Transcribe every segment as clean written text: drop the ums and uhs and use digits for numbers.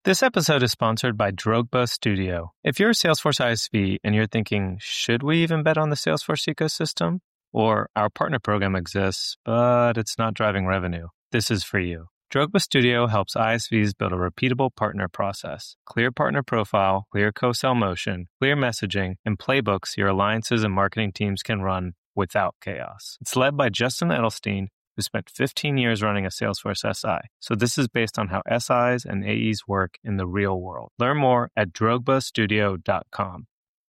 This episode is sponsored by Drogba Studio. If you're a Salesforce ISV and you're thinking, should we even bet on the Salesforce ecosystem? Or our partner program exists, but it's not driving revenue. This is for you. Drogba Studio helps ISVs build a repeatable partner process, clear partner profile, clear co-sell motion, clear messaging, and playbooks your alliances and marketing teams can run without chaos. It's led by Justin Edelstein, who spent 15 years running a Salesforce SI. So this is based on how SIs and AEs work in the real world. Learn more at drogbastudio.com.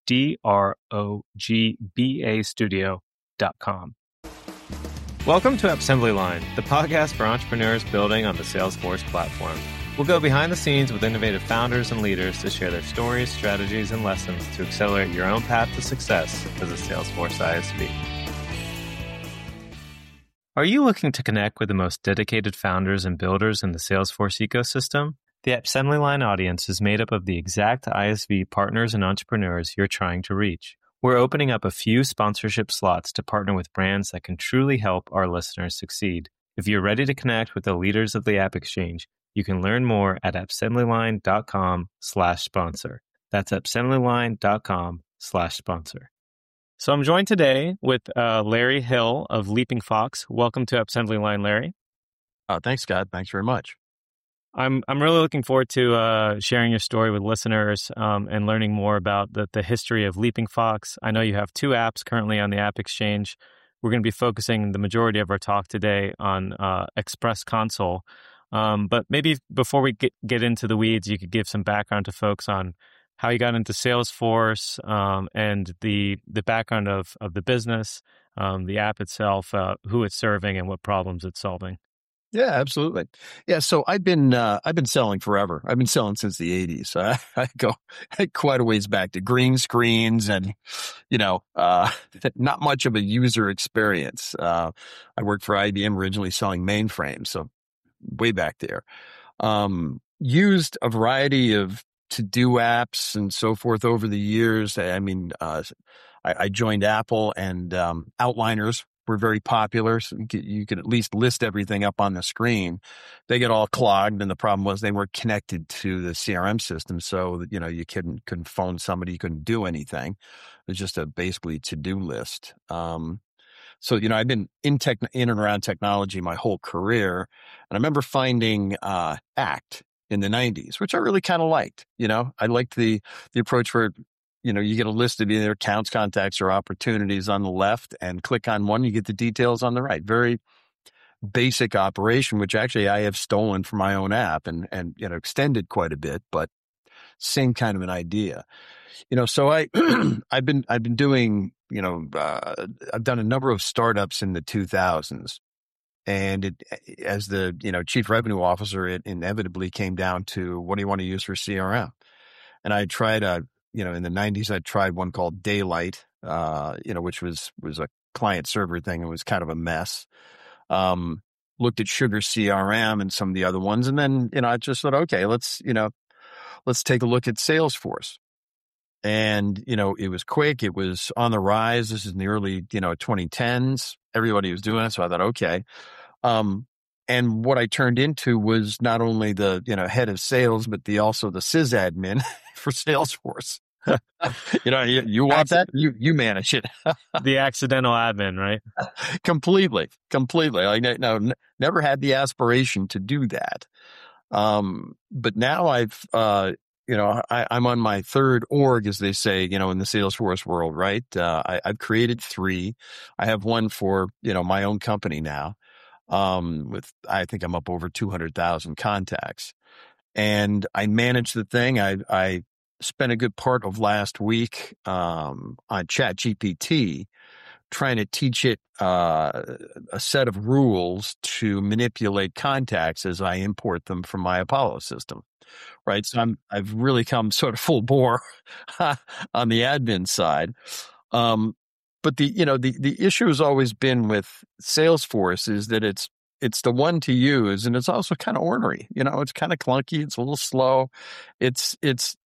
DROGBA studio.com. Welcome to Assembly Line, the podcast for entrepreneurs building on the Salesforce platform. We'll go behind the scenes with innovative founders and leaders to share their stories, strategies, and lessons to accelerate your own path to success as a Salesforce ISV. Are you looking to connect with the most dedicated founders and builders in the Salesforce ecosystem? The Assembly Line audience is made up of the exact ISV partners and entrepreneurs you're trying to reach. We're opening up a few sponsorship slots to partner with brands that can truly help our listeners succeed. If you're ready to connect with the leaders of the App Exchange, you can learn more at assemblyline.com/sponsor. That's assemblyline.com/sponsor. So I'm joined today with Larry Hill of Leaping Fox. Welcome to Assembly Line, Larry. Thanks, Scott. Thanks very much. I'm really looking forward to sharing your story with listeners and learning more about the history of Leaping Fox. I know you have two apps currently on the App Exchange. We're going to be focusing the majority of our talk today on Express Console. But maybe before we get into the weeds, you could give some background to folks on how you got into Salesforce and the background of the business, the app itself, who it's serving, and what problems it's solving. Yeah, absolutely. Yeah, so I've been selling forever. I've been selling since the 80s. I go quite a ways back to green screens and, not much of a user experience. I worked for IBM originally selling mainframes, so way back there. Used a variety of to-do apps and so forth over the years. I joined Apple, and outliners were very popular. So you could at least list everything up on the screen. They get all clogged, and the problem was they weren't connected to the CRM system. So, you couldn't phone somebody, you couldn't do anything. It was just a basically to-do list. So, I've been in and around technology my whole career. And I remember finding ACT in the 90s, which I really kind of liked. I liked the approach where, you get a list of either accounts, contacts, or opportunities on the left, and click on one, you get the details on the right. Very basic operation, which actually I have stolen from my own app and extended quite a bit, but same kind of an idea. So I've been doing, I've done a number of startups in the 2000s. And as the, chief revenue officer, it inevitably came down to, what do you want to use for CRM? And I tried in the 90s, I tried one called Daylight, which was a client server thing. It was kind of a mess. Looked at Sugar CRM and some of the other ones. And then, I just thought, okay, let's take a look at Salesforce. And, it was quick. It was on the rise. This is in the early, 2010s. Everybody was doing it. So I thought, okay. And what I turned into was not only the, head of sales, but also the sysadmin for Salesforce. You want that? You manage it. The accidental admin, right? Completely. Never had the aspiration to do that. But now I'm on my third org, as they say, in the Salesforce world, right? I've created 3. I have one for, my own company now. I think I'm up over 200,000 contacts, and I manage the thing. I spent a good part of last week, on ChatGPT, trying to teach it, a set of rules to manipulate contacts as I import them from my Apollo system. Right. So I've really come sort of full bore on the admin side. But the issue has always been with Salesforce is that it's the one to use, and it's also kind of ornery. It's kind of clunky. It's a little slow. It's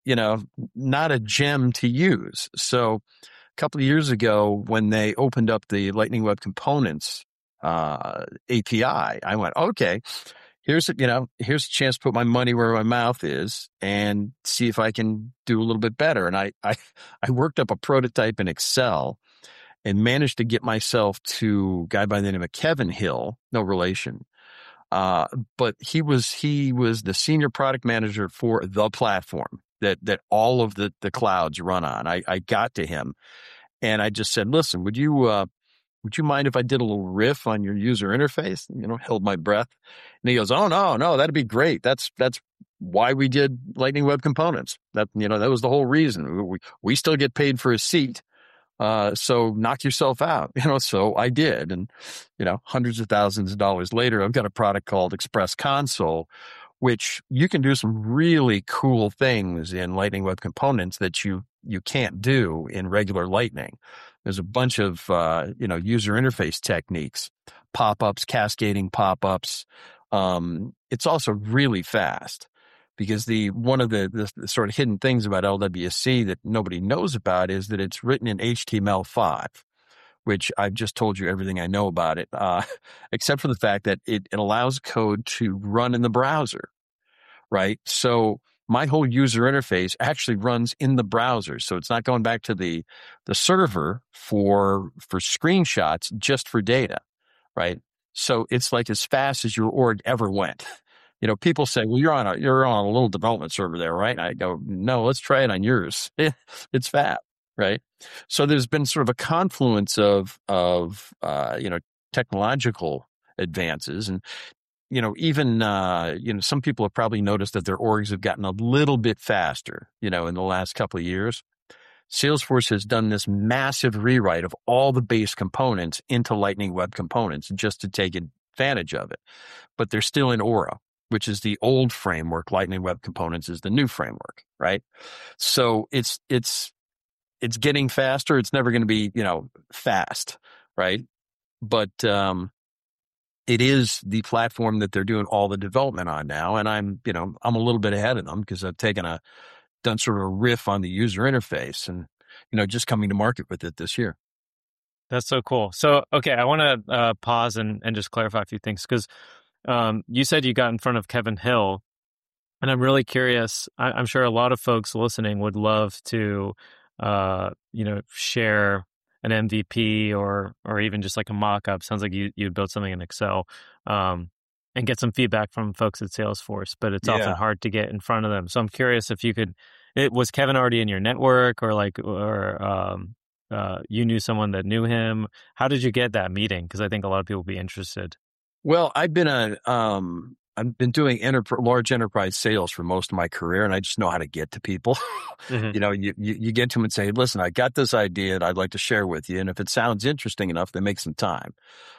not a gem to use. So a couple of years ago, when they opened up the Lightning Web Components API, I went, okay, here's a chance to put my money where my mouth is and see if I can do a little bit better. And I worked up a prototype in Excel and managed to get myself to a guy by the name of Kevin Hill, no relation. But he was the senior product manager for the platform that all of the clouds run on. I got to him and I just said, listen, would you mind if I did a little riff on your user interface? Held my breath. And he goes, oh, no, that'd be great. That's why we did Lightning Web Components. That was the whole reason. We still get paid for a seat. So knock yourself out, so I did. And, hundreds of thousands of dollars later, I've got a product called Express Console, which you can do some really cool things in Lightning Web Components that you can't do in regular Lightning. There's a bunch of, user interface techniques, pop-ups, cascading pop-ups. It's also really fast because one of the sort of hidden things about LWC that nobody knows about is that it's written in HTML5, which I've just told you everything I know about it, except for the fact that it allows code to run in the browser, right? So my whole user interface actually runs in the browser. So it's not going back to the server for screenshots, just for data, right? So it's like as fast as your org ever went. People say, well, you're on a little development server there, right? And I go, no, let's try it on yours. It's fast, right? So there's been sort of a confluence of technological advances. And, even, some people have probably noticed that their orgs have gotten a little bit faster, in the last couple of years. Salesforce has done this massive rewrite of all the base components into Lightning Web Components just to take advantage of it. But they're still in Aura, which is the old framework. Lightning Web Components is the new framework, right? So it's getting faster. It's never going to be, fast, right? But it is the platform that they're doing all the development on now. And I'm a little bit ahead of them because I've done sort of a riff on the user interface and, just coming to market with it this year. That's so cool. So, okay, I want to pause and just clarify a few things because you said you got in front of Kevin Hill, and I'm really curious. I'm sure a lot of folks listening would love to, share an MVP or even just like a mock-up. Sounds like you built something in Excel, and get some feedback from folks at Salesforce, but it's often hard to get in front of them. So I'm curious if you could. Was Kevin already in your network, or you knew someone that knew him? How did you get that meeting? Because I think a lot of people would be interested. Well, I've been doing large enterprise sales for most of my career, and I just know how to get to people. Mm-hmm. You get to them and say, listen, I got this idea that I'd like to share with you. And if it sounds interesting enough, then make some time.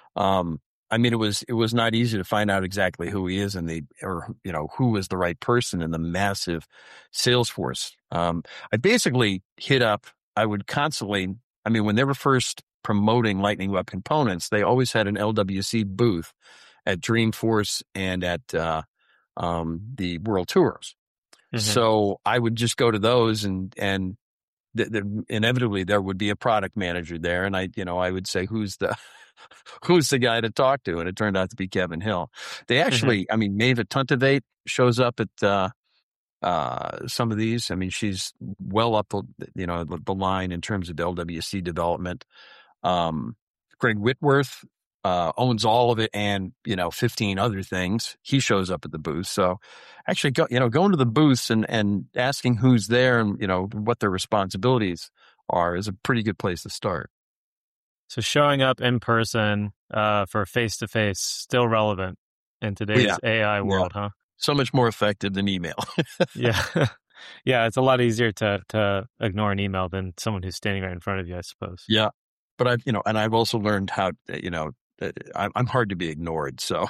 It was not easy to find out exactly who he is who was the right person in the massive Salesforce. I basically when they were first promoting Lightning Web Components, they always had an LWC booth at Dreamforce and at the World Tours. Mm-hmm. So I would just go to those and inevitably there would be a product manager there. And I would say, who's the guy to talk to? And it turned out to be Kevin Hill. They actually, mm-hmm. Maeva Tuntivate shows up at some of these. She's well up the line in terms of LWC development. Greg Whitworth owns all of it and 15 other things. He shows up at the booth. So actually going to the booths and asking who's there and what their responsibilities are is a pretty good place to start. So showing up in person for face-to-face, still relevant in today's AI world, huh? So much more effective than email. Yeah. Yeah, it's a lot easier to ignore an email than someone who's standing right in front of you, I suppose. Yeah. But I've also learned how, I'm hard to be ignored, so.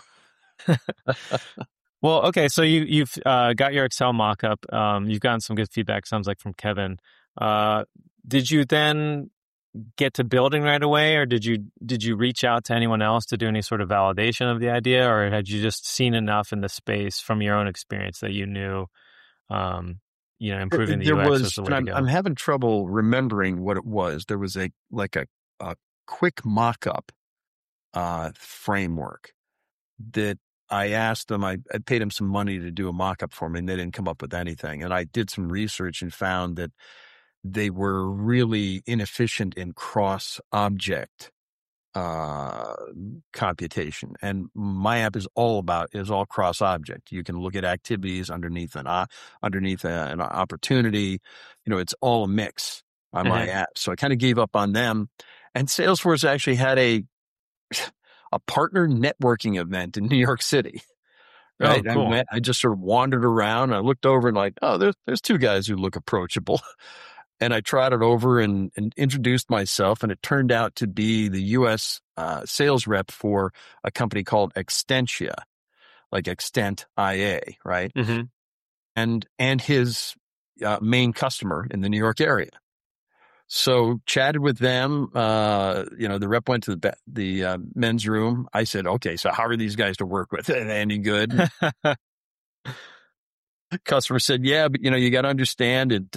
Well, okay, so you've got your Excel mockup. You've gotten some good feedback, sounds like, from Kevin. Did you then get to building right away, or did you reach out to anyone else to do any sort of validation of the idea, or had you just seen enough in the space from your own experience that you knew, improving the UX was the way to go? I'm having trouble remembering what it was. There was a quick mock-up framework that I asked them, I paid them some money to do a mock-up for me, and they didn't come up with anything. And I did some research and found that they were really inefficient in cross-object computation. And my app is all cross-object. You can look at activities underneath an opportunity. It's all a mix on my app. So I kind of gave up on them. And Salesforce actually had a partner networking event in New York City. Right. Oh, cool. I just sort of wandered around. I looked over and like, oh, there's two guys who look approachable. And I trotted over and introduced myself. And it turned out to be the U.S. Sales rep for a company called Extentia, like Extent IA, right? Mm-hmm. And his main customer in the New York area. So chatted with them. The rep went to the men's room. I said, okay, so how are these guys to work with? Are they any good? Customer said, yeah, but you got to understand it.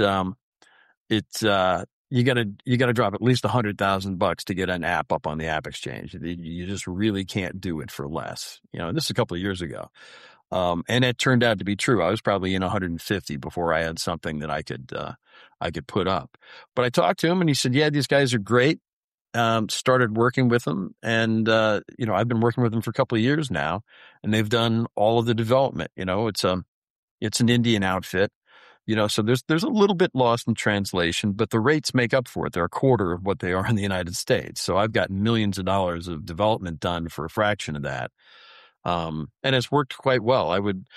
You got to drop at least $100,000 to get an app up on the App Exchange. You just really can't do it for less. This is a couple of years ago. And it turned out to be true. I was probably in 150 before I had something that I could put up. But I talked to him and he said, yeah, these guys are great. Started working with them. And, I've been working with them for a couple of years now, and they've done all of the development. It's an Indian outfit, so there's a little bit lost in translation, but the rates make up for it. They're a quarter of what they are in the United States. So I've got millions of dollars of development done for a fraction of that. And it's worked quite well.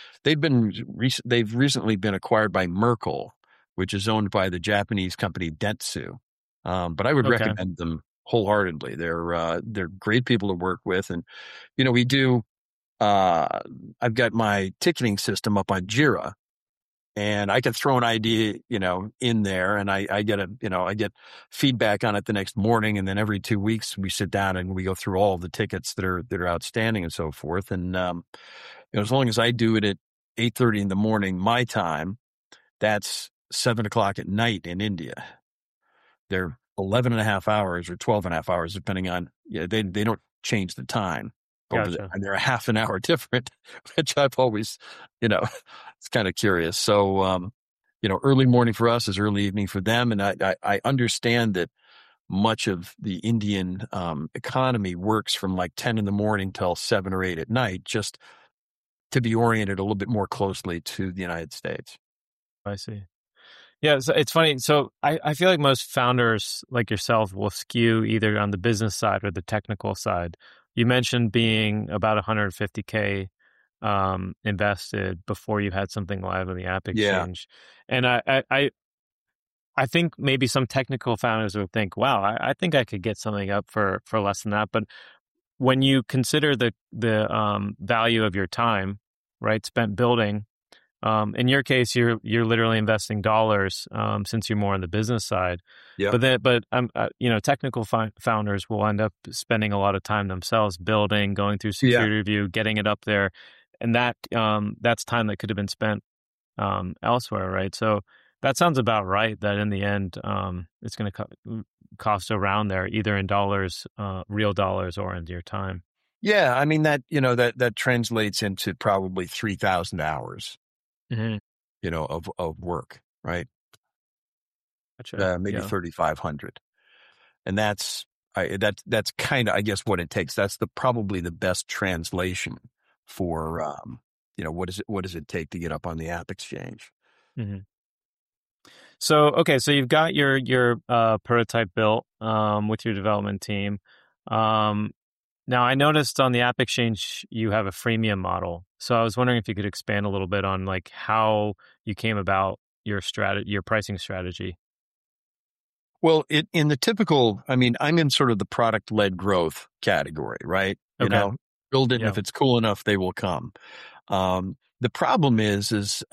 They've recently been acquired by Merkle, which is owned by the Japanese company Dentsu. But I would recommend them wholeheartedly. They're great people to work with. And, we do, I've got my ticketing system up on Jira, and I can throw an idea, in there, and I get feedback on it the next morning. And then every 2 weeks we sit down and we go through all of the tickets that are outstanding and so forth. And, as long as I do it at 8:30 in the morning, my time, that's 7:00 at night in India. They're 11 and a half hours or 12 and a half hours, depending on, they don't change the time. Gotcha. And they're a half an hour different, which I've always, it's kind of curious. So, early morning for us is early evening for them. And I understand that much of the Indian economy works from like 10 in the morning till 7 or 8 at night, just to be oriented a little bit more closely to the United States. I see. Yeah, so it's funny. So I feel like most founders like yourself will skew either on the business side or the technical side. You mentioned being about $150K invested before you had something live on the App Exchange. Yeah. And I think maybe some technical founders would think, wow, I think I could get something up for less than that. But when you consider the value of your time, right, spent building, in your case, you're literally investing dollars since you're more on the business side. Yeah. But technical founders will end up spending a lot of time themselves building, going through security review, getting it up there, and that's time that could have been spent elsewhere, right? So that sounds about right. That in the end, it's going to cost around there, either in dollars, real dollars, or in your time. Yeah, I mean that translates into probably 3,000 hours. Mm-hmm. Of work, right? Gotcha. Maybe 3,500, and that's kind of, I guess, what it takes. That's probably the best translation for what does it take to get up on the App Exchange? Mm-hmm. So you've got your prototype built with your development team. Now, I noticed on the App Exchange, you have a freemium model. So I was wondering if you could expand a little bit on like how you came about your pricing strategy. Well, in the typical, I'm in sort of the product-led growth category, right? Build it, and if it's cool enough, they will come. The problem is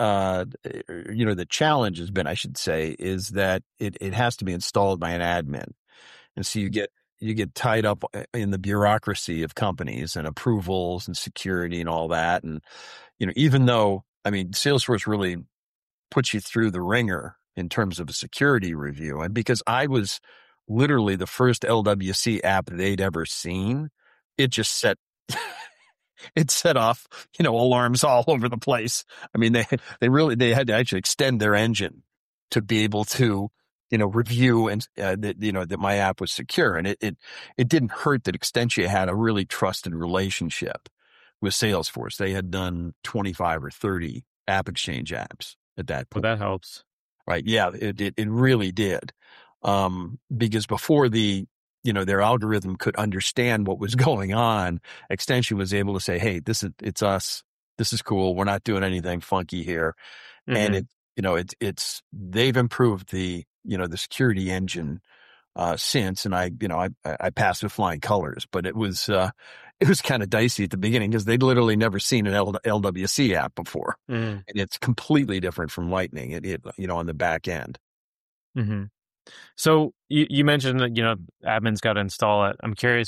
the challenge has been, I should say, is that it has to be installed by an admin. And so you get tied up in the bureaucracy of companies and approvals and security and all that. And, even though, Salesforce really puts you through the ringer in terms of a security review. And because I was literally the first LWC app they'd ever seen, it just set, it set off, alarms all over the place. I mean, they had to actually extend their engine to be able to, review and, that my app was secure. And it didn't hurt that Extentia had a really trusted relationship with Salesforce. They had done 25 or 30 AppExchange apps at that point. Well, that helps. Right. Yeah, it really did. Because before their algorithm could understand what was going on, Extentia was able to say, hey, it's us. This is cool. We're not doing anything funky here. And they've improved the security engine, since, and I passed with flying colors, but it was kind of dicey at the beginning because they'd literally never seen an LWC app before. And it's completely different from Lightning, on the back end. Mm-hmm. So you mentioned that, admins got to install it. I'm curious,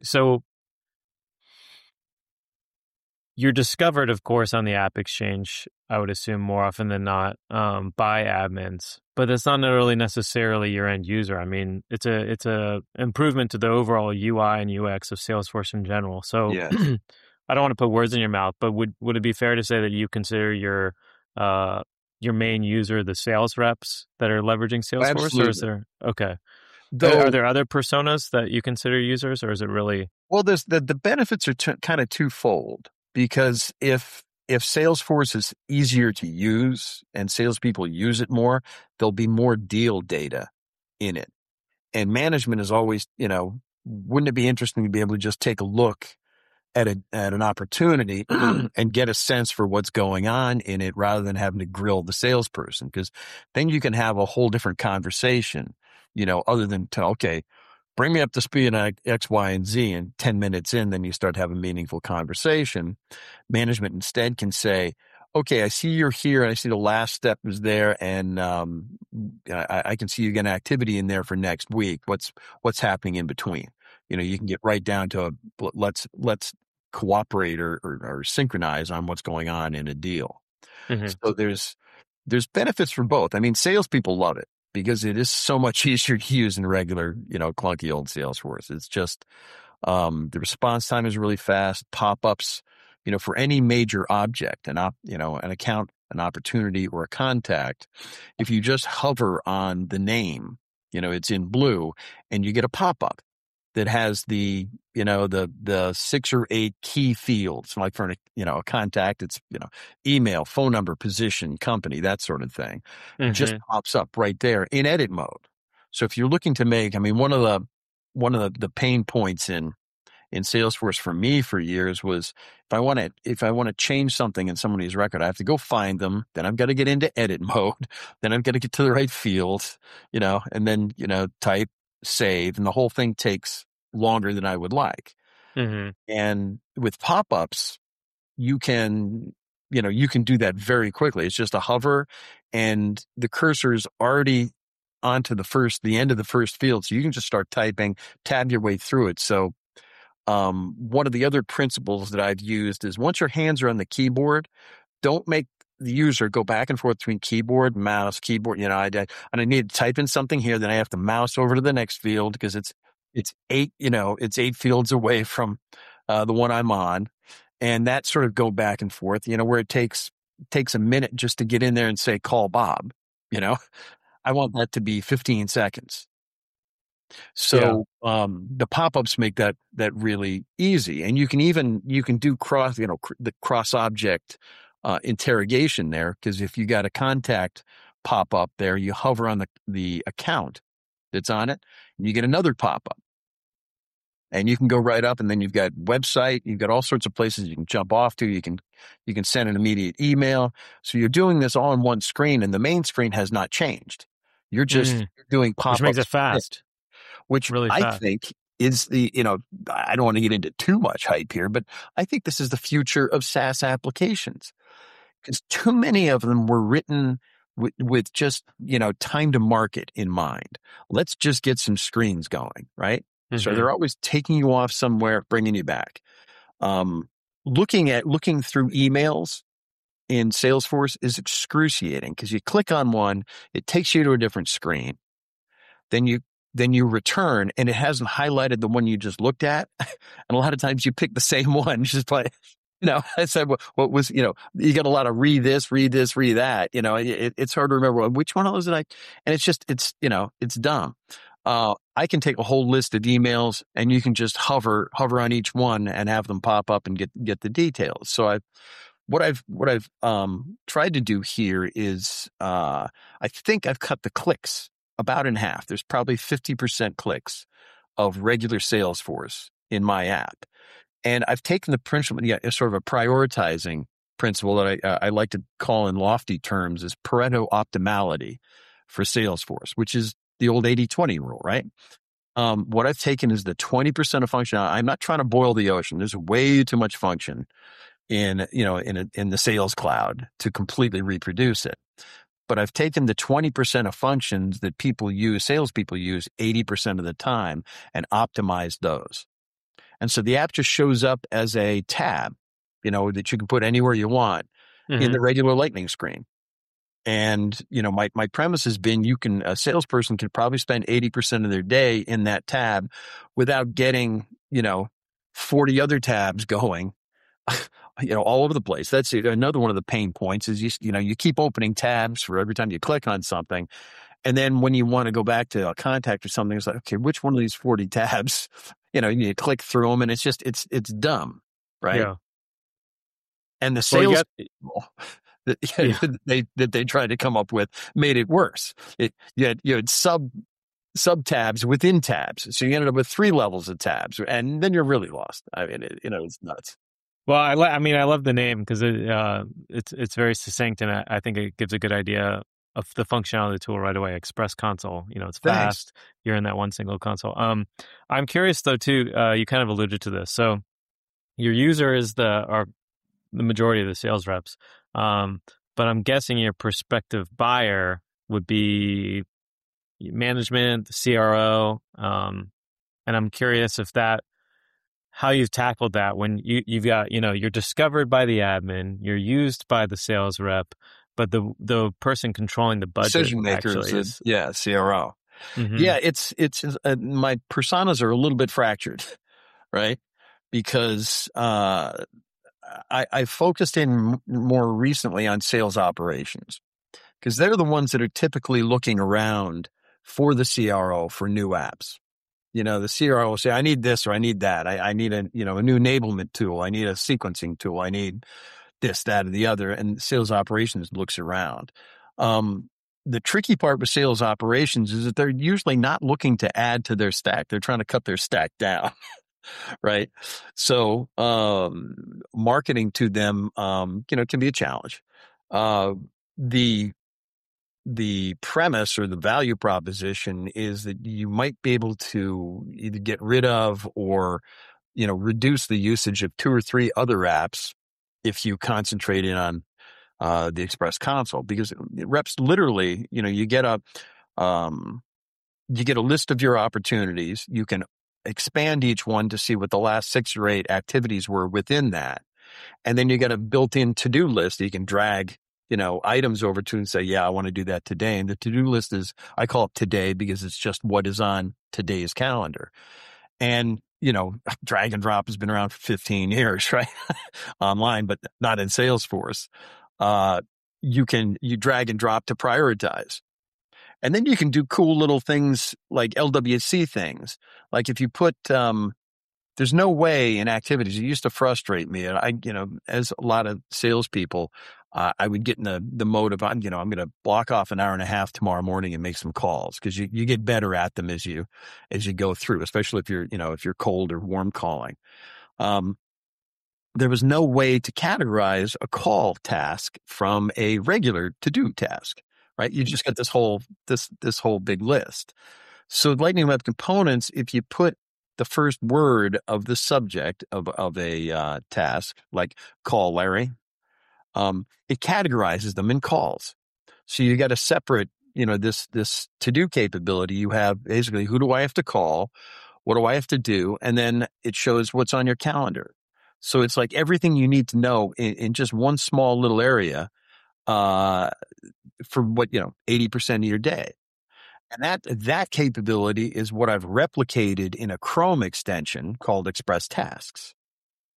you're discovered, of course, on the AppExchange, I would assume more often than not, by admins, but that's not really necessarily your end user. I mean, it's a improvement to the overall UI and UX of Salesforce in general. So Yes. I don't want to put words in your mouth, but would it be fair to say that you consider your main user the sales reps that are leveraging Salesforce? Absolutely. Or is there, okay. Are there other personas that you consider users, or is it really? Well, the benefits are kind of twofold, because if Salesforce is easier to use and salespeople use it more, there'll be more deal data in it. And management is always, wouldn't it be interesting to be able to just take a look at an opportunity and get a sense for what's going on in it rather than having to grill the salesperson? Because then you can have a whole different conversation, other than okay, bring me up to speed on X, Y, and Z, and 10 minutes in, then you start having a meaningful conversation. Management instead can say, okay, I see you're here and I see the last step is there, and I can see you get an activity in there for next week. What's happening in between? You can get right down to let's cooperate or synchronize on what's going on in a deal. Mm-hmm. So there's benefits for both. I mean, salespeople love it because it is so much easier to use than regular, clunky old Salesforce. It's just the response time is really fast. Pop-ups, for any major object, an account, an opportunity, or a contact, if you just hover on the name, it's in blue, and you get a pop-up that has the 6 or 8 key fields, like for a contact, it's email, phone number, position, company, that sort of thing. Mm-hmm. Just pops up right there in edit mode. So if you're looking to make, one of the pain points in Salesforce for me for years was if I want to change something in somebody's record, I have to go find them. Then I've got to get into edit mode. Then I've got to get to the right field, and then, type, save, and the whole thing takes longer than I would like. Mm-hmm. And with pop-ups, you can do that very quickly. It's just a hover and the cursor is already onto the end of the first field. So you can just start typing, tab your way through it. So one of the other principles that I've used is once your hands are on the keyboard, don't make the user go back and forth between keyboard, mouse, keyboard. I need to type in something here, then I have to mouse over to the next field because it's 8, it's 8 fields away from the one I'm on, and that sort of go back and forth. Where it takes a minute just to get in there and say call Bob. I want that to be 15 seconds. So the pop-ups make that really easy, and you can do the cross object interrogation there, because if you got a contact pop up there, you hover on the account that's on it, and you get another pop up, and you can go right up, and then you've got website, you've got all sorts of places you can jump off to. You can send an immediate email. So you're doing this all on one screen, and the main screen has not changed. You're just doing pop-ups, which makes it fast. Which really I think is I don't want to get into too much hype here, but I think this is the future of SaaS applications, because too many of them were written with just, time to market in mind. Let's just get some screens going, right? Mm-hmm. So they're always taking you off somewhere, bringing you back. Looking through emails in Salesforce is excruciating, because you click on one, it takes you to a different screen. Then you return, and it hasn't highlighted the one you just looked at. And a lot of times you pick the same one, just by I said, what was, you got a lot of read this, read that, it's hard to remember which one of those did I, and it's dumb. I can take a whole list of emails and you can just hover on each one and have them pop up and get the details. So what I've tried to do here is, I think I've cut the clicks about in half. There's probably 50% clicks of regular Salesforce in my app. And I've taken the principle, sort of a prioritizing principle that I like to call in lofty terms as Pareto optimality for Salesforce, which is the old 80-20 rule, right? What I've taken is the 20% of function. I'm not trying to boil the ocean. There's way too much function in the Sales Cloud to completely reproduce it. But I've taken the 20% of functions that salespeople use 80% of the time and optimized those. And so the app just shows up as a tab, that you can put anywhere you want in the regular Lightning screen. And, my premise has been a salesperson could probably spend 80% of their day in that tab without getting, 40 other tabs going, all over the place. That's another one of the pain points is you keep opening tabs for every time you click on something. And then when you want to go back to a contact or something, it's like, okay, which one of these 40 tabs, you need to click through them, and it's just, it's dumb, right? Yeah. And the sales people that they tried to come up with made it worse. You had sub tabs within tabs. So you ended up with 3 levels of tabs, and then you're really lost. I mean, it's nuts. Well, I love the name because it's very succinct, and I think it gives a good idea of the functionality of the tool right away. Express Console, it's fast. Thanks. You're in that one single console. I'm curious though too. You kind of alluded to this. So your user is the majority of the sales reps, but I'm guessing your prospective buyer would be management, the CRO, and I'm curious if how you've tackled that when you've got you're discovered by the admin, you're used by the sales rep. But the person controlling the budget decision maker is CRO. Mm-hmm. Yeah, it's my personas are a little bit fractured, right? Because I focused in more recently on sales operations because they're the ones that are typically looking around for the CRO for new apps. The CRO will say, "I need this or I need that. I need a new enablement tool. I need a sequencing tool. I need this, that, or the other," and sales operations looks around. The tricky part with sales operations is that they're usually not looking to add to their stack. They're trying to cut their stack down, right? So marketing to them, can be a challenge. The premise or the value proposition is that you might be able to either get rid of or, reduce the usage of 2 or 3 other apps if you concentrate in on the Express Console, because reps literally, you get a list of your opportunities. You can expand each one to see what the last 6 or 8 activities were within that. And then you get a built-in to-do list. You can drag, items over to and say, yeah, I want to do that today. And the to-do list I call it today because it's just what is on today's calendar. And drag and drop has been around for 15 years, right? Online, but not in Salesforce. You drag and drop to prioritize. And then you can do cool little things like LWC things. Like if you put, there's no way in activities, it used to frustrate me. And as a lot of salespeople, I would get in the mode of, I'm going to block off an hour and a half tomorrow morning and make some calls because you get better at them as you go through, especially if you're cold or warm calling. There was no way to categorize a call task from a regular to-do task, right? You just got this whole big list. So Lightning Web Components, if you put the first word of the subject of a task, like call Larry, it categorizes them in calls. So you got a separate, this to-do capability. You have basically, who do I have to call? What do I have to do? And then it shows what's on your calendar. So it's like everything you need to know in just one small little area, for what, 80% of your day. And that capability is what I've replicated in a Chrome extension called Express Tasks.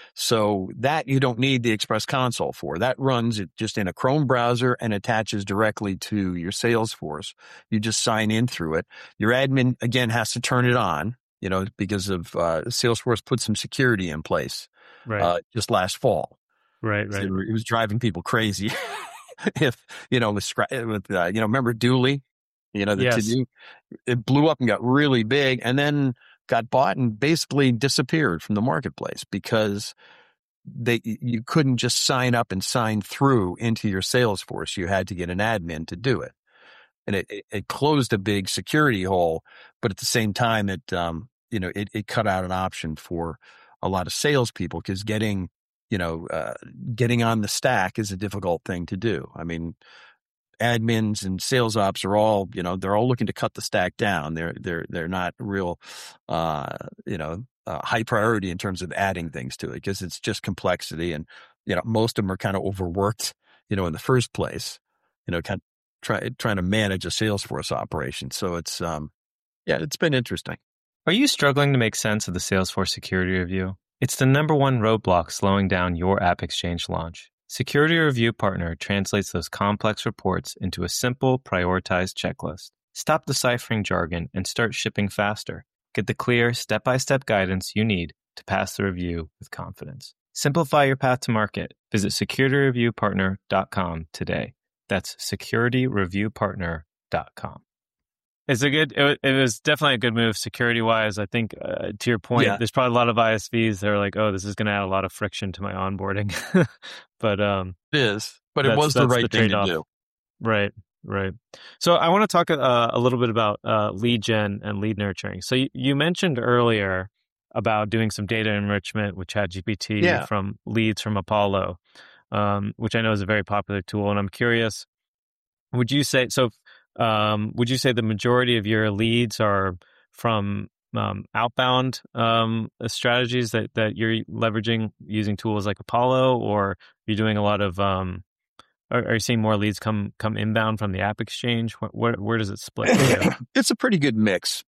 So that you don't need the Express Console for. That runs it just in a Chrome browser and attaches directly to your Salesforce. You just sign in through it. Your admin, again, has to turn it on, because of Salesforce put some security in place just last fall. Right. So it was driving people crazy. If, remember Dooley? Yes. It blew up and got really big and then got bought and basically disappeared from the marketplace because you couldn't just sign up and sign through into your Salesforce. You had to get an admin to do it. And it closed a big security hole, but at the same time, it cut out an option for a lot of salespeople because getting on the stack is a difficult thing to do. I mean, admins and sales ops are all, they're all looking to cut the stack down. They're not real, high priority in terms of adding things to it because it's just complexity. And, most of them are kind of overworked, in the first place, kind of trying to manage a Salesforce operation. So it's, it's been interesting. Are you struggling to make sense of the Salesforce Security Review? It's the number one roadblock slowing down your AppExchange launch. Security Review Partner translates those complex reports into a simple, prioritized checklist. Stop deciphering jargon and start shipping faster. Get the clear, step-by-step guidance you need to pass the review with confidence. Simplify your path to market. Visit securityreviewpartner.com today. That's securityreviewpartner.com. It was definitely a good move security-wise. I think, to your point, there's probably a lot of ISVs that are like, oh, this is going to add a lot of friction to my onboarding. But it is. But it was the right thing to do. Right. So I want to talk a little bit about lead gen and lead nurturing. So you mentioned earlier about doing some data enrichment with ChatGPT from leads from Apollo, which I know is a very popular tool. And I'm curious, would you say the majority of your leads are from outbound strategies that you're leveraging using tools like Apollo, or are you doing a lot of are you seeing more leads come inbound from the AppExchange? Where does it split? It's a pretty good mix.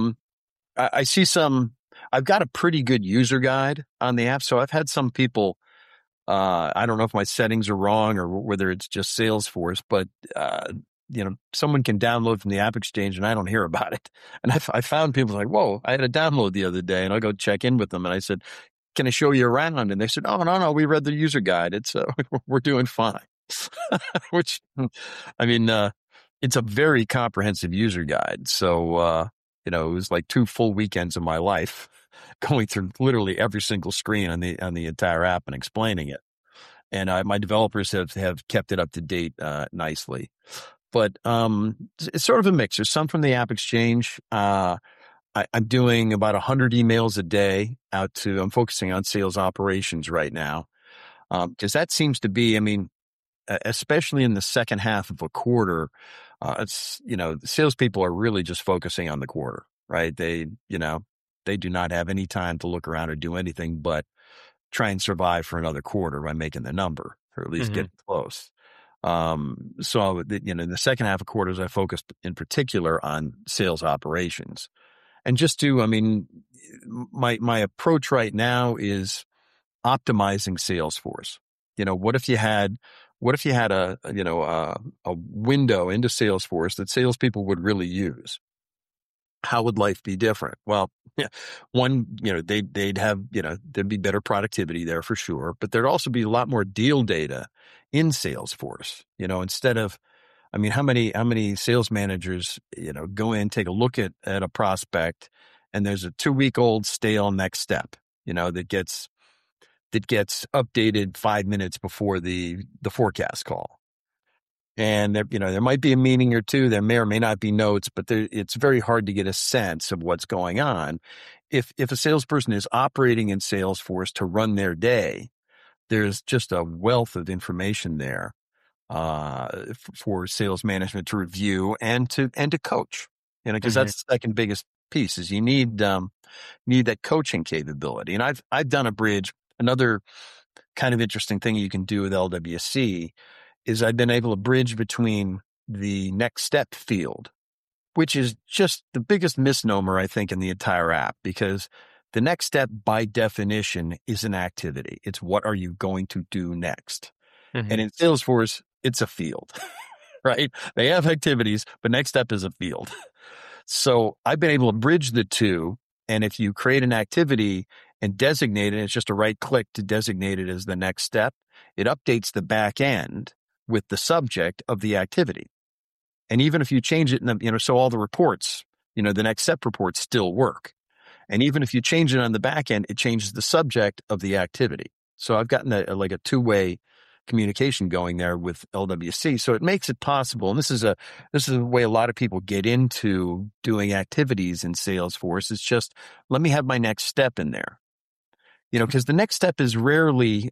I see I've got a pretty good user guide on the app, so I've had some people. I don't know if my settings are wrong or whether it's just Salesforce, but someone can download from the AppExchange and I don't hear about it. And I found people like, whoa, I had a download the other day, and I'll go check in with them. And I said, can I show you around? And they said, oh, no, we read the user guide. It's we're doing fine. Which, I mean, it's a very comprehensive user guide. So, it was like 2 full weekends of my life going through literally every single screen on the entire app and explaining it. And my developers have kept it up to date nicely. But it's sort of a mix. There's some from the AppExchange. I'm doing about 100 emails a day I'm focusing on sales operations right now. Because that seems to be, especially in the second half of a quarter, salespeople are really just focusing on the quarter, right? They do not have any time to look around or do anything but try and survive for another quarter by making the number, or at least get close. So, in the second half of quarters, I focused in particular on sales operations. And just my approach right now is optimizing Salesforce. What if you had a window into Salesforce that salespeople would really use? How would life be different? Well, one, they'd have, there'd be better productivity there for sure, but there'd also be a lot more deal data in Salesforce, instead of, how many sales managers, go in, take a look at a prospect, and there's a 2-week-old stale next step, that gets updated 5 minutes before the forecast call. And there might be a meeting or two. There may or may not be notes, but it's very hard to get a sense of what's going on. If a salesperson is operating in Salesforce to run their day, there's just a wealth of information there for sales management to review and to coach. Because that's the second biggest piece is you need that coaching capability. And I've done a bridge. Another kind of interesting thing you can do with LWC is I've been able to bridge between the next step field, which is just the biggest misnomer, I think, in the entire app, because The next step by definition is an activity. It's what are you going to do next? Mm-hmm. And in Salesforce, it's a field, right? They have activities, but next step is a field. So I've been able to bridge the two. And if you create an activity and designate it, it's just a right click to designate it as the next step. It updates the back end with the subject of the activity. And even if you change it, so all the reports, the next step reports still work. And even if you change it on the back end, it changes the subject of the activity. So I've gotten a two-way communication going there with LWC. So it makes it possible. And this is a way a lot of people get into doing activities in Salesforce. It's just, let me have my next step in there. Because the next step is rarely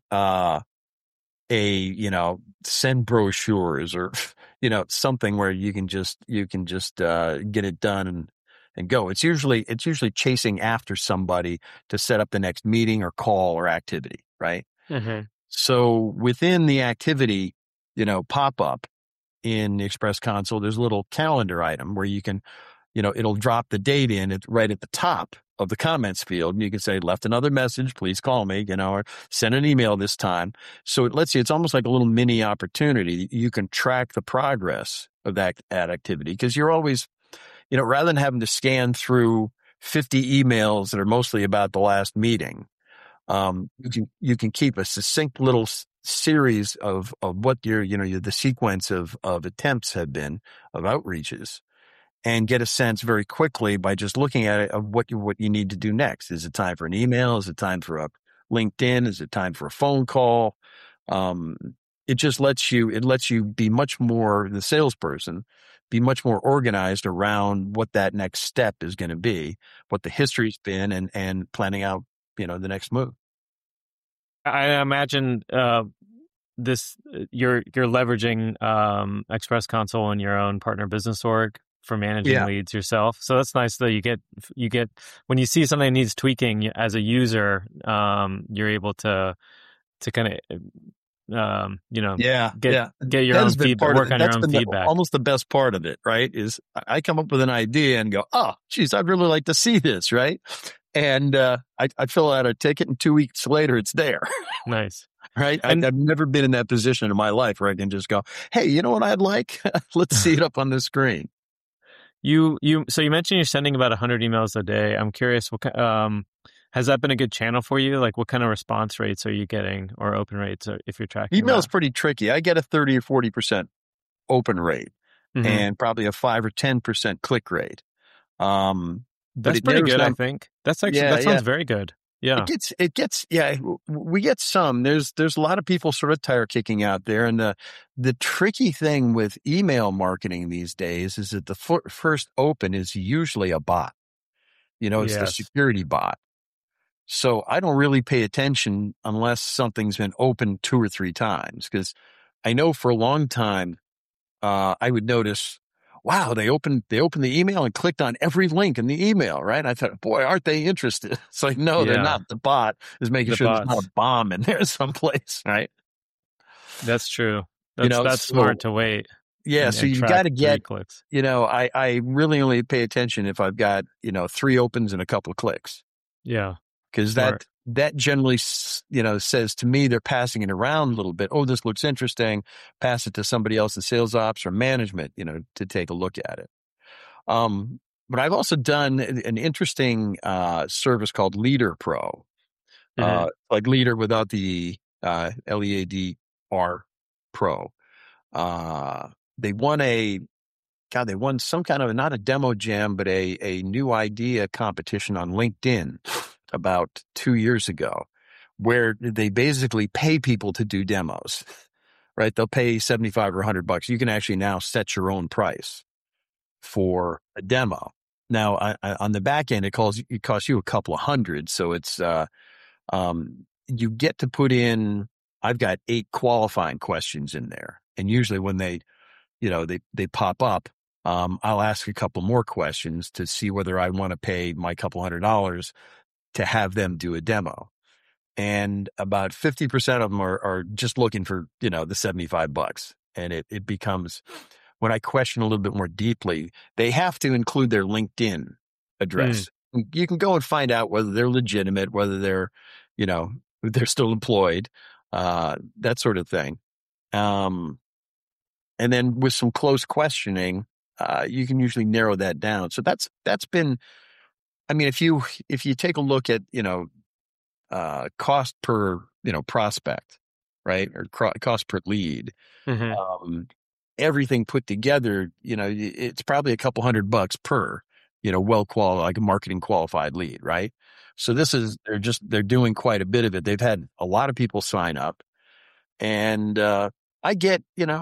send brochures or, something where you can just get it done and go. It's usually chasing after somebody to set up the next meeting or call or activity, right? Mm-hmm. So within the activity, pop up in the Express console, there's a little calendar item where you can, it'll drop the date in right at the top of the comments field. And you can say, left another message, please call me, or send an email this time. So it lets you, it's almost like a little mini opportunity. You can track the progress of that activity because you're always, rather than having to scan through 50 emails that are mostly about the last meeting, you can keep a succinct little series of what the sequence of attempts have been of outreaches, and get a sense very quickly by just looking at it of what you need to do next. Is it time for an email? Is it time for a LinkedIn? Is it time for a phone call? It just lets you be much more, the salesperson, be much more organized around what that next step is going to be, what the history's been, and planning out, the next move. I imagine you're leveraging Express Console in your own partner business org for managing leads yourself. So that's nice that you get when you see something that needs tweaking as a user, you're able to kind of get your own feedback, work on your own feedback. Almost the best part of it, right? Is I come up with an idea and go, oh, geez, I'd really like to see this, right? And I fill out a ticket, and 2 weeks later, it's there. Nice, right? I've never been in that position in my life where I can just go, hey, you know what I'd like? Let's see it up on the screen. So you mentioned you're sending about 100 emails a day. I'm curious, has that been a good channel for you? Like, what kind of response rates are you getting, or open rates, if you're tracking? Email's pretty tricky. I get a 30 or 40% open rate, and probably a 5 or 10% click rate. That's pretty good, I think. That's actually that sounds very good. Yeah, it gets. We get some. There's a lot of people sort of tire kicking out there, and the tricky thing with email marketing these days is that the first open is usually a bot. It's the security bot. So I don't really pay attention unless something's been opened 2 or 3 times, because I know for a long time I would notice, wow, they opened the email and clicked on every link in the email, right? I thought, boy, aren't they interested? It's like, no, they're not. The bot is making sure there's not a bomb in there someplace, right? That's true. That's smart to wait. Yeah, so you've got to get clicks. I really only pay attention if I've got 3 opens and a couple of clicks. Yeah, because that generally says to me they're passing it around a little bit. Oh, this looks interesting. Pass it to somebody else in sales ops or management, to take a look at it. But I've also done an interesting service called Leader Pro, like Leader without the LEADR Pro. They won some kind of, not a demo jam, but a new idea competition on LinkedIn about 2 years ago, where they basically pay people to do demos, right? They'll pay $75 or $100. You can actually now set your own price for a demo. Now, on the back end, it costs you a couple of hundred. So it's, you get to put in, I've got 8 qualifying questions in there. And usually when they pop up, I'll ask a couple more questions to see whether I want to pay my couple $100 to have them do a demo. And about 50% of them are just looking for, the $75. And it becomes, when I question a little bit more deeply, they have to include their LinkedIn address. you can go and find out whether they're legitimate, whether they're, they're still employed, that sort of thing. And then with some close questioning, you can usually narrow that down. So that's been, I mean, if you take a look at, cost per, prospect, right? Or cost per lead, everything put together, it's probably a couple $100 per, well qualified, like a marketing qualified lead, right? So they're doing quite a bit of it. They've had a lot of people sign up, and I get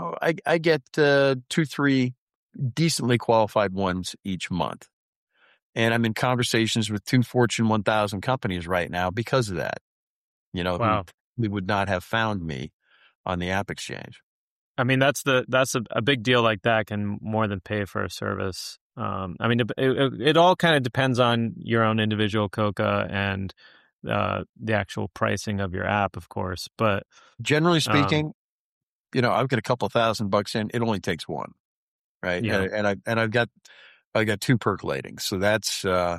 2-3 decently qualified ones each month. And I'm in conversations with 2 Fortune 1000 companies right now because of that, Wow. who would not have found me on the App Exchange. I mean, that's a big deal like that can more than pay for a service. I mean, it all kind of depends on your own individual Coca and the actual pricing of your app, of course. But generally speaking, I've got a couple $1,000 in. It only takes one, right? Yeah. And I've got 2 percolating. So that's that's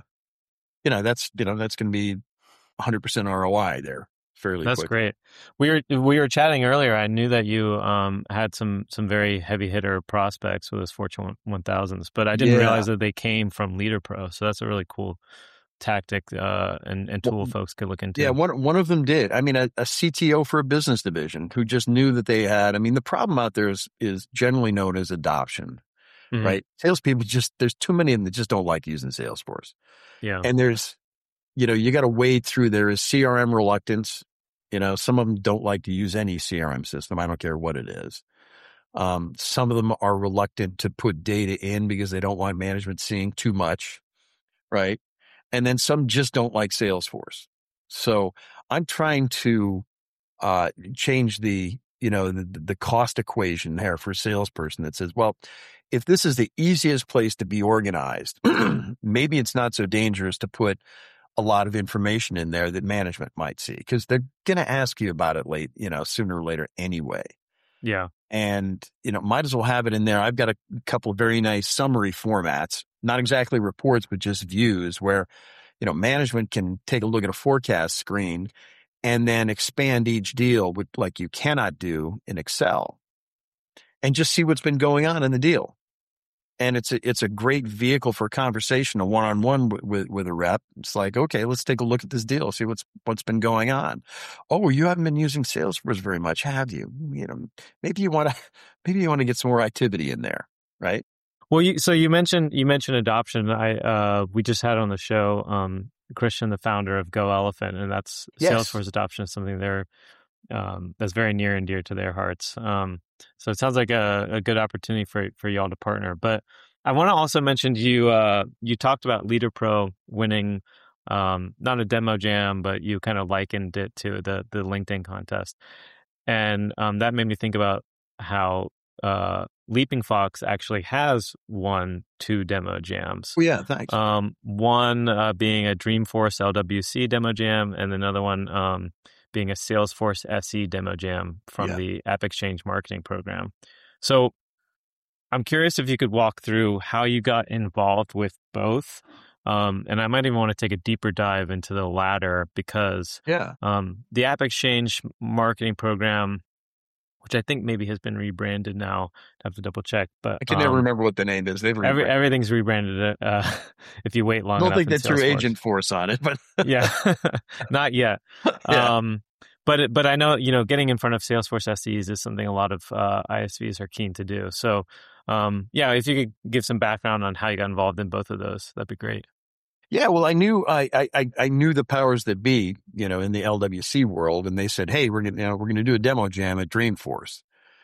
going to be 100% ROI there. That's quickly. great. We were chatting earlier. I knew that you had some very heavy hitter prospects with those Fortune 1000s, but I didn't realize that they came from Leader Pro. So that's a really cool tactic and tool folks could look into. Yeah, one of them did. I mean, a CTO for a business division who just knew that they had. I mean, the problem out there is generally known as adoption, right? Salespeople there's too many of them that just don't like using Salesforce. Yeah, and there's you got to wade through. There is CRM reluctance. Some of them don't like to use any CRM system. I don't care what it is. Some of them are reluctant to put data in because they don't want management seeing too much, right? And then some just don't like Salesforce. So I'm trying to change the cost equation there for a salesperson that says, well, if this is the easiest place to be organized, maybe it's not so dangerous to put a lot of information in there that management might see, because they're going to ask you about it sooner or later anyway. Yeah. And, might as well have it in there. I've got a couple of very nice summary formats, not exactly reports, but just views where, management can take a look at a forecast screen and then expand each deal with, like you cannot do in Excel, and just see what's been going on in the deal. And it's a great vehicle for conversation, a one-on-one with a rep. It's like, okay, let's take a look at this deal, see what's been going on. Oh, you haven't been using Salesforce very much, have you? Maybe you want to get some more activity in there, right? Well, you mentioned adoption. We just had on the show Christian, the founder of Go Elephant, and that's Salesforce adoption is something that's very near and dear to their hearts. So it sounds like a good opportunity for y'all to partner. But I want to also mention you talked about Leader Pro winning not a demo jam, but you kind of likened it to the LinkedIn contest, and that made me think about how Leaping Fox actually has won 2 demo jams. Oh, yeah, thanks. One being a Dreamforce LWC demo jam, and another one being a Salesforce SE demo jam from the App Exchange marketing program. So I'm curious if you could walk through how you got involved with both. And I might even want to take a deeper dive into the latter because the App Exchange marketing program, which I think maybe has been rebranded now, I have to double check. But I can never remember what the name is. They've everything's rebranded. If you wait long enough, I don't think they threw Agentforce on it, but yeah, not yet. But I know getting in front of Salesforce SEs is something a lot of ISVs are keen to do. So if you could give some background on how you got involved in both of those, that'd be great. Yeah, well, I knew the powers that be, in the LWC world, and they said, "Hey, we're gonna do a demo jam at Dreamforce,"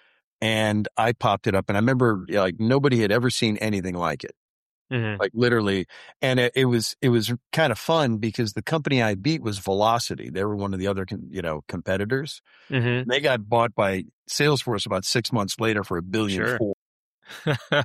and I popped it up, and I remember nobody had ever seen anything like it, like literally, and it was kind of fun because the company I beat was Velocity. They were one of the other competitors. They got bought by Salesforce about 6 months later for $1.4 billion. Sure.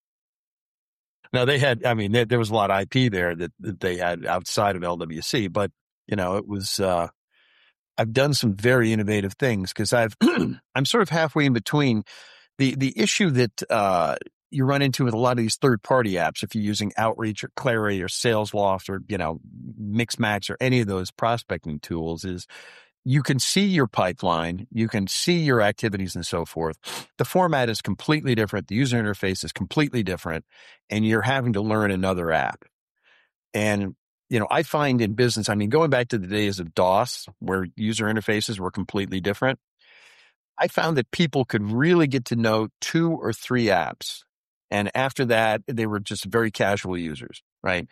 Now they had, there was a lot of IP there that they had outside of LWC, but it was, I've done some very innovative things because I'm sort of halfway in between the issue that, you run into with a lot of these third-party apps, if you're using Outreach or Clary or SalesLoft or, Mixmax or any of those prospecting tools, is you can see your pipeline, you can see your activities and so forth. The format is completely different. The user interface is completely different, and you're having to learn another app. And, I find in business, going back to the days of DOS, where user interfaces were completely different, I found that people could really get to know 2 or 3 apps. And after that, they were just very casual users, right?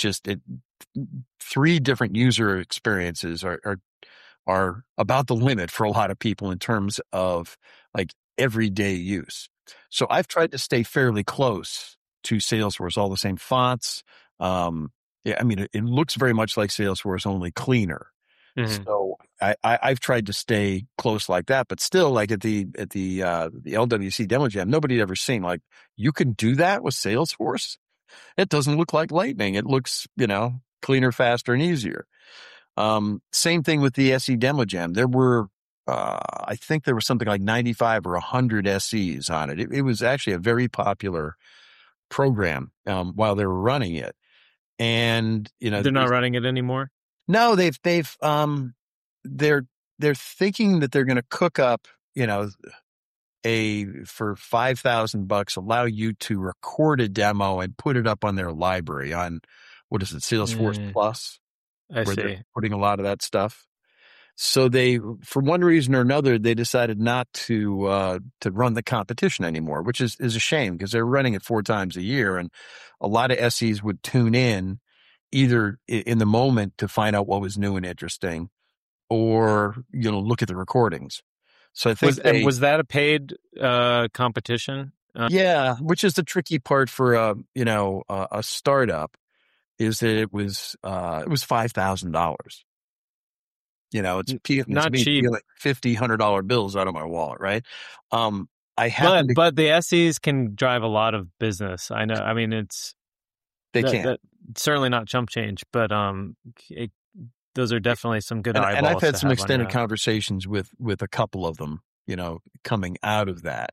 3 different user experiences are about the limit for a lot of people in terms of like everyday use. So I've tried to stay fairly close to Salesforce, all the same fonts. It looks very much like Salesforce, only cleaner. Mm-hmm. So I've tried to stay close like that, but still, like at the LWC Demo Jam, nobody had ever seen like you can do that with Salesforce. It doesn't look like lightning. It looks cleaner, faster, and easier. Same thing with the SE Demo Jam. There were I think there was something like 95 or 100 SEs on it. It was actually a very popular program while they were running it. And they're not running it anymore. No, they're thinking that they're going to cook up, for $5,000, allow you to record a demo and put it up on their library on, what is it, Salesforce Plus? I see. They're putting a lot of that stuff. So they, for one reason or another, they decided not to run the competition anymore, which is a shame because they're running it 4 times a year, and a lot of SEs would tune in either in the moment to find out what was new and interesting, or look at the recordings. So I think was that a paid competition? Yeah, which is the tricky part for a startup, is that it was $5,000. It's not cheap. Like $50-$100 bills out of my wallet, right? But the SEs can drive a lot of business. I know. I mean, they can. Certainly not chump change, but those are definitely some good eyeballs. And I've had some extended conversations with a couple of them, coming out of that.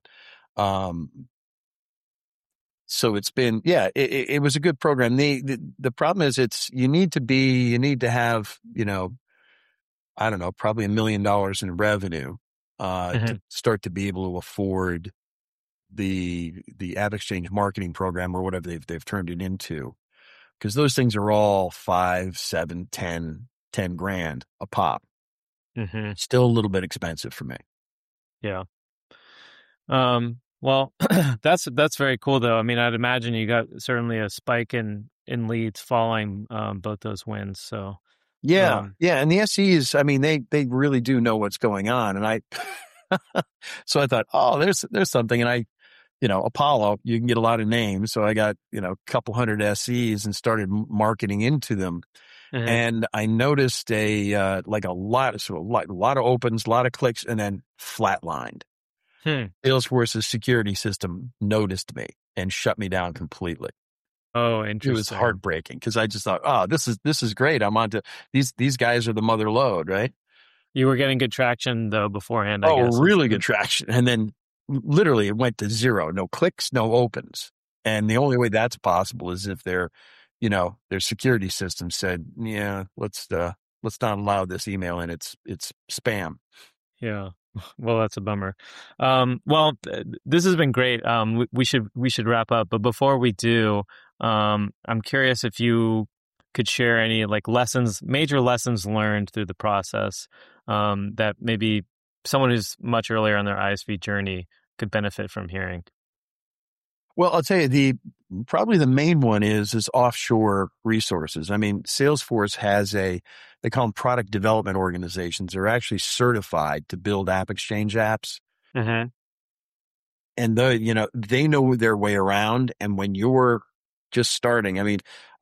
So it's been, it was a good program. The problem is you need to have, I don't know, probably $1 million in revenue to start to be able to afford the AppExchange marketing program or whatever they've turned it into, because those things are all 5, 7, 10 grand a pop. Mm-hmm. Still a little bit expensive for me. Yeah. Well, that's very cool though. I mean, I'd imagine you got certainly a spike in leads following both those wins. So yeah. And the SEs, I mean, they really do know what's going on. And so I thought, oh, there's something. And Apollo, you can get a lot of names. So I got, a couple hundred SEs and started marketing into them. Mm-hmm. And I noticed a lot of opens, a lot of clicks, and then flatlined. Salesforce's security system noticed me and shut me down completely. Oh, interesting. It was heartbreaking because I just thought, oh, this is great. I'm on to these guys are the mother lode, right? You were getting good traction though beforehand. I guess. Really good traction. And then literally it went to 0, no clicks, no opens. And the only way that's possible is if their security system said, yeah, let's not allow this email in. It's spam. Yeah. Well, that's a bummer. This has been great. We should wrap up, but before we do, I'm curious if you could share any major lessons learned through the process, that maybe someone who's much earlier on their ISV journey could benefit from hearing. Well, I'll tell you, probably the main one is offshore resources. I mean, Salesforce has they call them product development organizations. They're actually certified to build AppExchange apps. Mm-hmm. And they know their way around. And when you're just starting, I mean,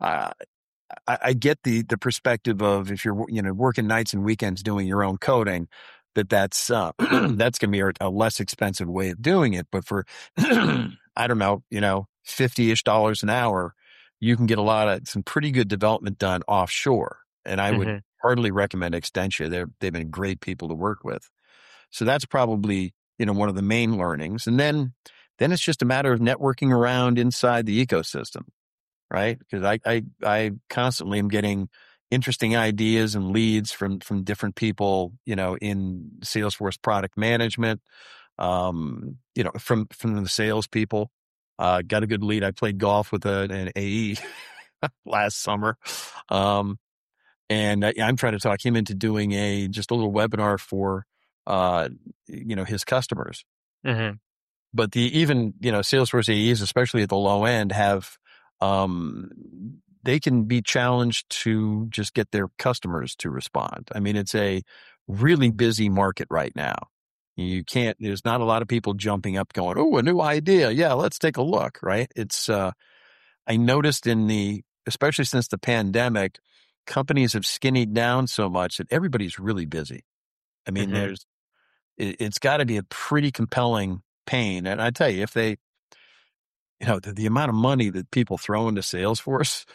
I get the perspective of if you're, working nights and weekends doing your own coding, that's going to be a less expensive way of doing it. But for, I don't know, $50-ish an hour, you can get some pretty good development done offshore. And I would heartily recommend Extentia. They've been great people to work with. So that's probably, one of the main learnings. And then then it's just a matter of networking around inside the ecosystem, right? Because I constantly am getting interesting ideas and leads from different people, in Salesforce product management, from the salespeople. Got a good lead. I played golf with an AE last summer. And I'm trying to talk him into doing just a little webinar for, his customers. Mm-hmm. But even Salesforce AEs, especially at the low end, have, they can be challenged to just get their customers to respond. I mean, it's a really busy market right now. There's not a lot of people jumping up going, oh, a new idea. Yeah, let's take a look, right? It's, I noticed especially since the pandemic, companies have skinnied down so much that everybody's really busy. I mean, Mm-hmm. it's got to be a pretty compelling pain. And I tell you, if they, the amount of money that people throw into Salesforce,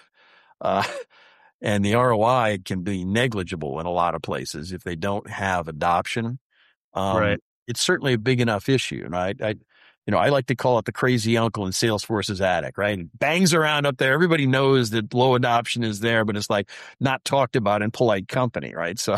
and the ROI can be negligible in a lot of places if they don't have adoption. Right. It's certainly a big enough issue. And I like to call it the crazy uncle in Salesforce's attic, right? It bangs around up there. Everybody knows that low adoption is there, but it's like not talked about in polite company, right? So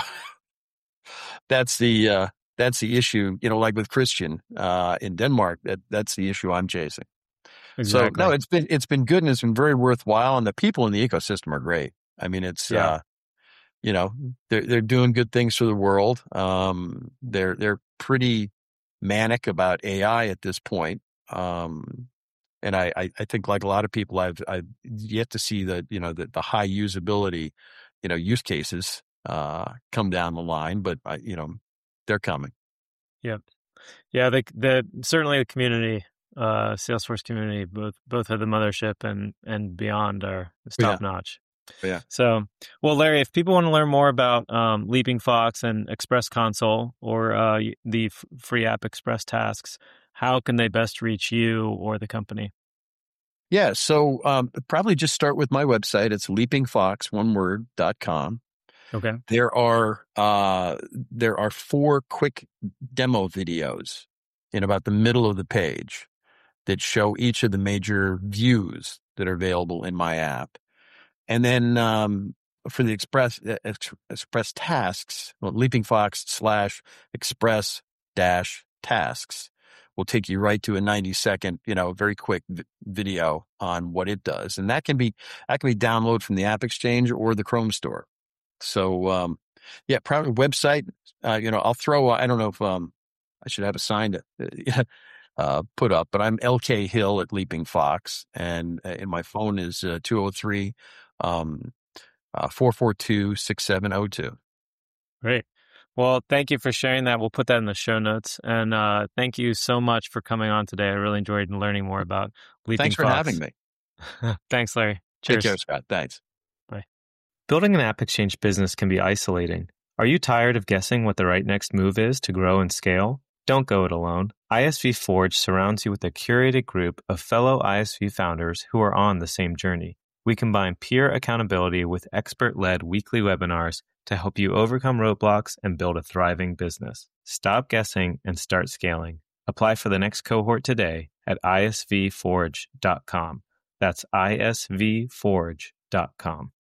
that's the issue, like with Christian, in Denmark, that's the issue I'm chasing. Exactly. So no, it's been good and it's been very worthwhile. And the people in the ecosystem are great. I mean, it's, Yeah. they're doing good things for the world. They're pretty manic about AI at this point. And I think like a lot of people, I've yet to see the high usability, use cases, come down the line, but they're coming. Yeah. Yeah. Certainly the community, Salesforce community, both at the mothership and beyond are top notch. Yeah. So, well, Larry, if people want to learn more about Leaping Fox and Express Console or the free app Express Tasks, how can they best reach you or the company? Yeah. So probably just start with my website. It's leapingfox.com. Okay. There are 4 quick demo videos in about the middle of the page that show each of the major views that are available in my app. And then for the Express Tasks, Leaping Fox /Express-Tasks will take you right to a 90-second, very quick video on what it does. And that can be downloaded from the App Exchange or the Chrome Store. So, probably website, I'll throw, I don't know if I should have a sign to put up, but I'm LK Hill at Leaping Fox, and my phone is 203 442-6702. Great. Well, thank you for sharing that. We'll put that in the show notes. And thank you so much for coming on today. I really enjoyed learning more about Leaping Thanks for Fox. having me. Thanks, Larry. Cheers. Take care, Scott. Thanks. Bye. Building an App Exchange business can be isolating. Are you tired of guessing what the right next move is to grow and scale? Don't go it alone. ISV Forge surrounds you with a curated group of fellow ISV founders who are on the same journey. We combine peer accountability with expert-led weekly webinars to help you overcome roadblocks and build a thriving business. Stop guessing and start scaling. Apply for the next cohort today at isvforge.com. That's isvforge.com.